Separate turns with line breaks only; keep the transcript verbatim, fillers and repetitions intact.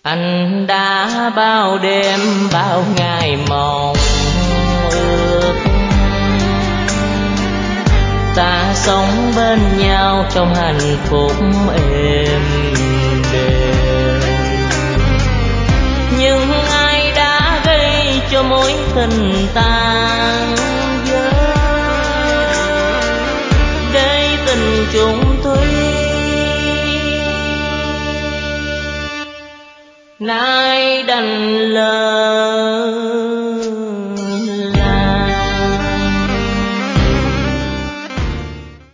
Anh đã bao đêm bao ngày mong ước, ta sống bên nhau trong hạnh phúc êm đềm. Nhưng ai đã gây cho mối tình tan vỡ, để tình chung thủy nay đành lời.